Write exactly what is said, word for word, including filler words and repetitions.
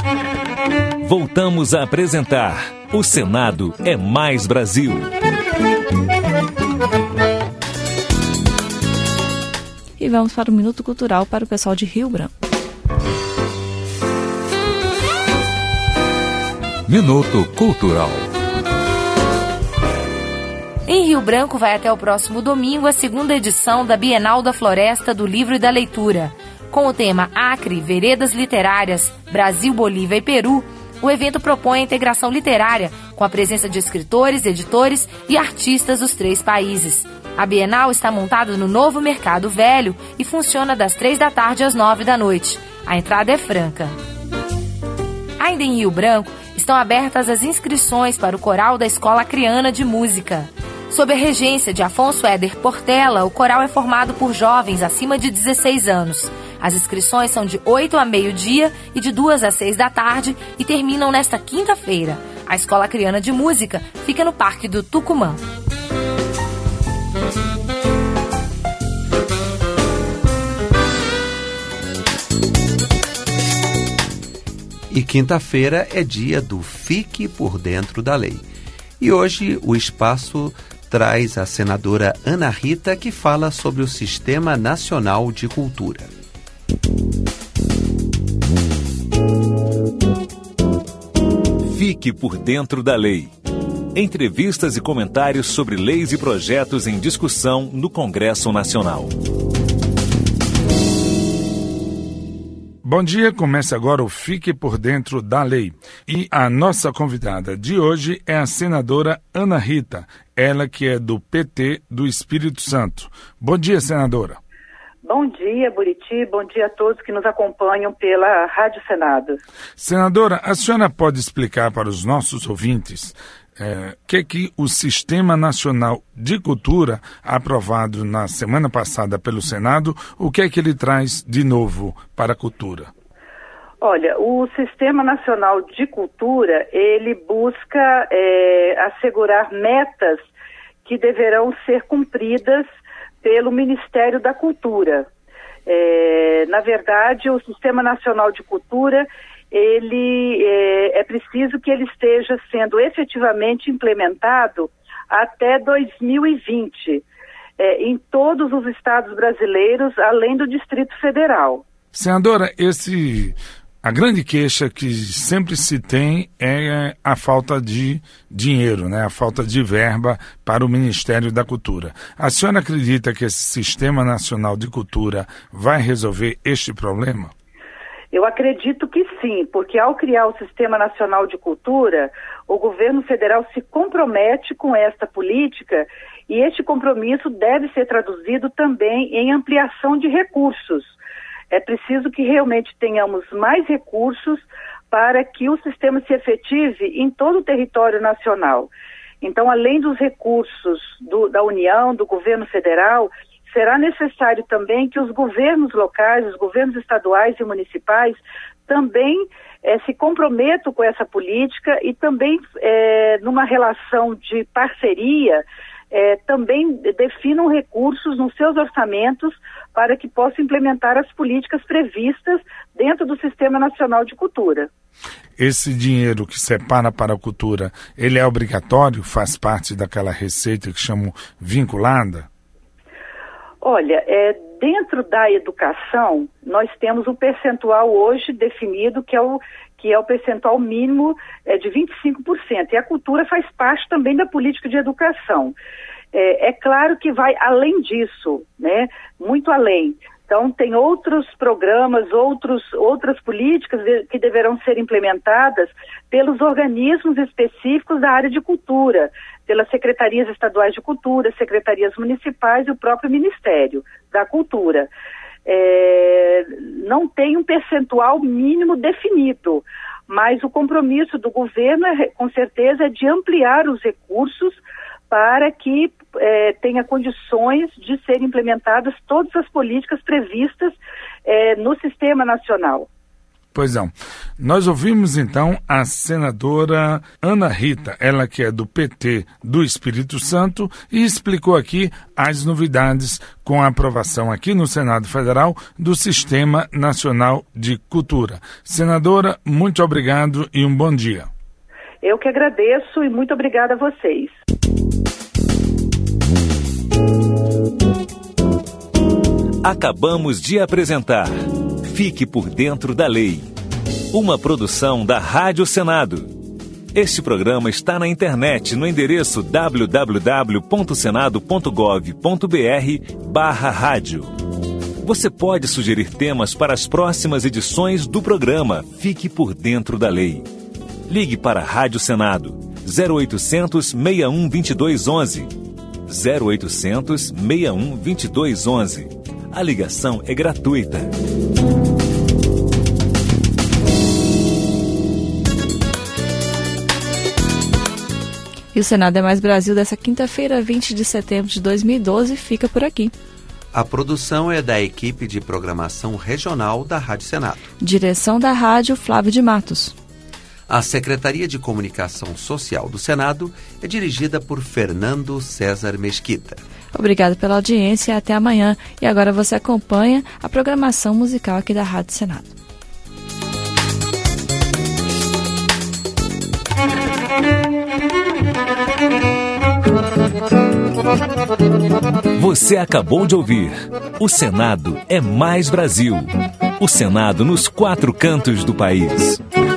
Voltamos a apresentar O Senado é Mais Brasil. E vamos para o Minuto Cultural para o pessoal de Rio Branco. Minuto Cultural. Em Rio Branco vai até o próximo domingo a segunda edição da Bienal da Floresta, do Livro e da Leitura. Com o tema Acre, Veredas Literárias, Brasil, Bolívia e Peru, o evento propõe a integração literária com a presença de escritores, editores e artistas dos três países. A Bienal está montada no Novo Mercado Velho e funciona das três da tarde às nove da noite. A entrada é franca. Ainda em Rio Branco, estão abertas as inscrições para o coral da Escola Acreana de Música. Sob a regência de Afonso Éder Portela, o coral é formado por jovens acima de dezesseis anos. As inscrições são de oito a meio-dia e de duas às seis da tarde e terminam nesta quinta-feira. A Escola Acreana de Música fica no Parque do Tucumã. E quinta-feira é dia do Fique por Dentro da Lei. E hoje o espaço traz a senadora Ana Rita, que fala sobre o Sistema Nacional de Cultura. Fique por Dentro da Lei. Entrevistas e comentários sobre leis e projetos em discussão no Congresso Nacional. Bom dia, começa agora o Fique por Dentro da Lei. E a nossa convidada de hoje é a senadora Ana Rita, ela que é do P T do Espírito Santo. Bom dia, senadora. Bom dia, Buriti. Bom dia a todos que nos acompanham pela Rádio Senado. Senadora, a senhora pode explicar para os nossos ouvintes o é, que, que o Sistema Nacional de Cultura, aprovado na semana passada pelo Senado, o que é que ele traz de novo para a cultura? Olha, o Sistema Nacional de Cultura, ele busca é, assegurar metas que deverão ser cumpridas pelo Ministério da Cultura. É, na verdade, o Sistema Nacional de Cultura, ele é, é preciso que ele esteja sendo efetivamente implementado até dois mil e vinte, é, em todos os estados brasileiros, além do Distrito Federal. Senadora, esse, a grande queixa que sempre se tem é a falta de dinheiro, né? A falta de verba para o Ministério da Cultura. A senhora acredita que esse Sistema Nacional de Cultura vai resolver este problema? Eu acredito que sim, porque ao criar o Sistema Nacional de Cultura, o governo federal se compromete com esta política e este compromisso deve ser traduzido também em ampliação de recursos. É preciso que realmente tenhamos mais recursos para que o sistema se efetive em todo o território nacional. Então, além dos recursos do, da União, do governo federal, será necessário também que os governos locais, os governos estaduais e municipais também eh, se comprometam com essa política e também, eh, numa relação de parceria, eh, também definam recursos nos seus orçamentos para que possam implementar as políticas previstas dentro do Sistema Nacional de Cultura. Esse dinheiro que separa para a cultura, ele é obrigatório? Faz parte daquela receita que chamam vinculada? Olha, é, dentro da educação, nós temos um percentual hoje definido que é o, que é o percentual mínimo é, de vinte e cinco por cento. E a cultura faz parte também da política de educação. É, é claro que vai além disso, né? Muito além. Então, tem outros programas, outros, outras políticas de, que deverão ser implementadas pelos organismos específicos da área de cultura, pelas secretarias estaduais de cultura, secretarias municipais e o próprio Ministério da Cultura. É, não tem um percentual mínimo definido, mas o compromisso do governo, é, com certeza, é de ampliar os recursos para que é, tenha condições de serem implementadas todas as políticas previstas é, no Sistema Nacional. Pois não. Nós ouvimos então a senadora Ana Rita, ela que é do P T do Espírito Santo, e explicou aqui as novidades com a aprovação aqui no Senado Federal do Sistema Nacional de Cultura. Senadora, muito obrigado e um bom dia. Eu que agradeço e muito obrigada a vocês. Acabamos de apresentar Fique por Dentro da Lei, uma produção da Rádio Senado. Este programa está na internet no endereço w w w ponto senado ponto gov ponto b r barra rádio. Você pode sugerir temas para as próximas edições do programa Fique por Dentro da Lei. Ligue para a Rádio Senado zero oitocentos, seis um dois dois um um, zero oitocentos, seis um dois dois um um. A ligação é gratuita. E o Senado é Mais Brasil dessa quinta-feira, vinte de setembro de dois mil e doze, fica por aqui. A produção é da equipe de programação regional da Rádio Senado. Direção da rádio, Flávio de Matos. A Secretaria de Comunicação Social do Senado é dirigida por Fernando César Mesquita. Obrigado pela audiência e até amanhã. E agora você acompanha a programação musical aqui da Rádio Senado. Você acabou de ouvir O Senado é Mais Brasil. O Senado nos quatro cantos do país.